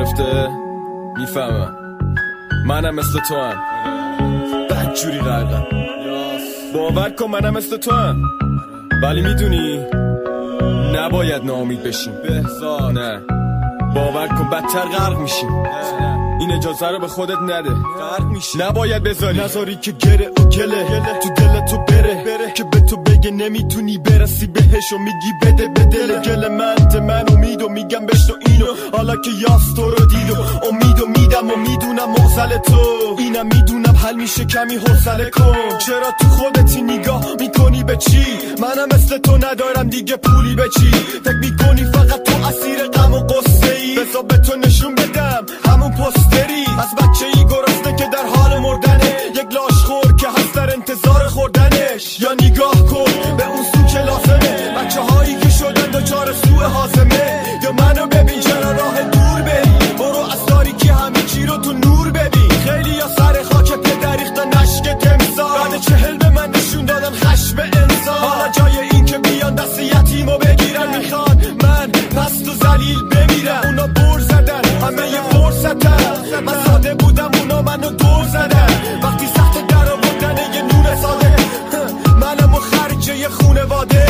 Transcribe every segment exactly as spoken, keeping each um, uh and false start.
گرفته؟ میفهمم منم مثل تو هم بدجوری غرقم، باور کن منم مثل تو هم، ولی میدونی نباید ناامید بشیم. بهزاد نه، باور کن بدتر غرق میشیم. این اجازه رو به خودت نده، غرق میشی. نباید بذاری نذاری که گره و گله تو دل تو بره, بره که به تو بگه نمیتونی برسی بهش و میگی بده به دل گل من من امید و میگم بشتو اینو، حالا که یاس تو رو دید و امید و میدم و میدونم مغزل تو اینم میدونم حل میشه کمی حوصله کن. چرا تو خودتی نگاه میکنی به چی؟ منم مثل تو ندارم دیگه پولی به چی؟ فکر میکنی فقط تو اسیر غم و قصه ای؟ بذار به تو نشون بدم همون پستری از بچه ای گرسنه که در حال مردنه، یک لاشخور که هست در انتظار خوردنش. یا نگاه کن به اون سو که لازمه، بچه هایی که شدن دچار سوء هاضمه. یا منو ببین چرا راه دور بری، برو از تاریکی همه چی رو تو نور ببین. خیلی یا سر خاک پدر ریختن اشک تمثال، بعد چهل به من نشون دادن خشم انسان. حالا جای این که بیان دست یتیمو بگیرن میخوان من پست و ذلیل بمیرم. اونا بر زدن همه یه فرصتن، من ساده بودم اونا منو دور زدن. وقتی سخت در آوردن یه نور ساده، منم و خرج یه خونواده.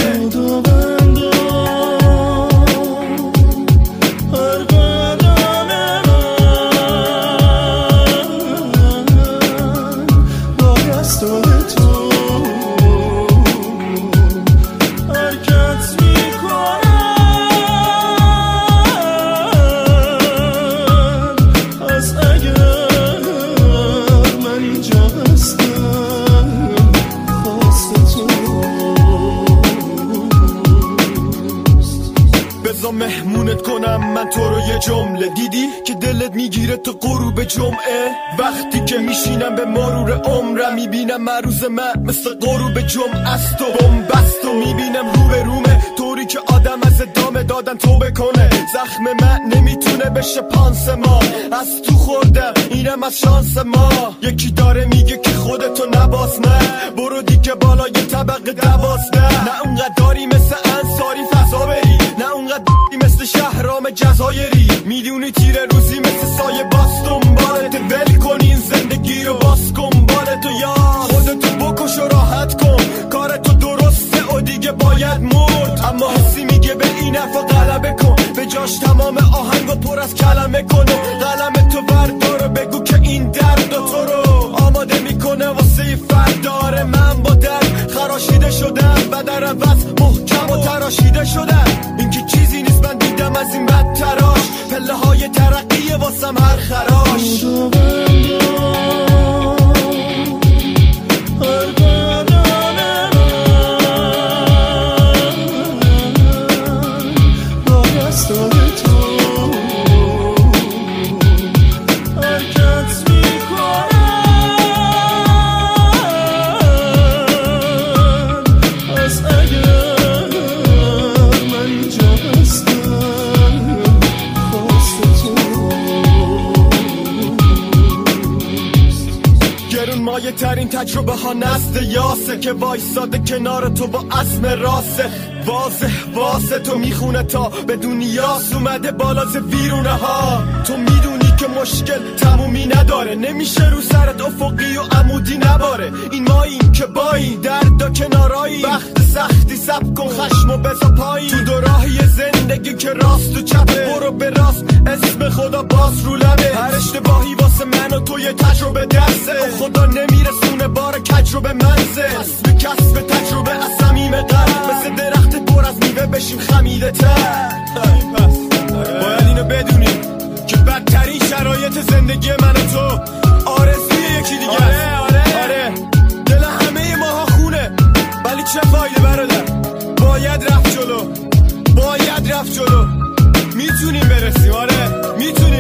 مهمونت کنم من تو رو یه جمله، دیدی که دلت میگیره تو غروب جمعه؟ وقتی که میشینم به مرور عمرم میبینم مروز من مثل غروب جمعه است و بومبست و میبینم رو به رومه، طوری که آدم از ادامه دادن توبه کنه. زخم من نمیتونه بشه پانسمان، از تو خوردم اینم از شانس ما. یکی داره میگه که خودتو نباز، نه برو دیگه بالا یه طبقه دوازده. نه اونقدر داری مثل انصاری فضا بری، نه اونقدر مثل شهرام جزایری. میدونی تیره روزی مثل سایه باز دنبالت، ول کن این زندگی رو باز کن بالتو. یا خودتو بکش و راحت کن، کارتو درسته و دیگه باید مرد. اما حسی میگه به این حرفا غلبه کن، به جاش تمام آهنگو پر از کلمه کن و قلم تو بردار بگو که این درد و تو رو آماده میکنه واسه فرداره. من با درد خراشیده شدم و در عوض محکم و تراشیده شدم. این که چیزی نیست من دیدم از این بد تراش، پله های ترقیه واسم هر خراش. مایه ترین تجربه ها نزد یاسه، که وایساده کنار تو با عزم راسه. واضح واسه تو میخونه تا به دنیاس اومده بالا ز ویرونه ها. تو میدونی که مشکل تمومی نداره، نمیشه رو سرت افقی و عمودی نباره. این ماییم که بایی درد و کنارایی، وقت سختی سب کن خشم و بزا پایی. تو دو راهی زندگی که راست و چپه، برو به راست اسم خدا باز رو لبه. هر اشتباهی واسه من و تو یه تجربه درسه، خدا نمیرسونه بار کج رو به منزه. کسب کسب تجربه از صمیم قلب، مثل درخت پر از میوه بشیم خمیده تر. باید اینو بدونیم که بدترین شرایط زندگی من و تو آرزوی یکی دیگه است. آره آره آره دل همه ماها خونه، ولی چه فایده برادر؟ باید رفت جلو، باید رفت جلو. میتونیم برسیم، آره میتونیم.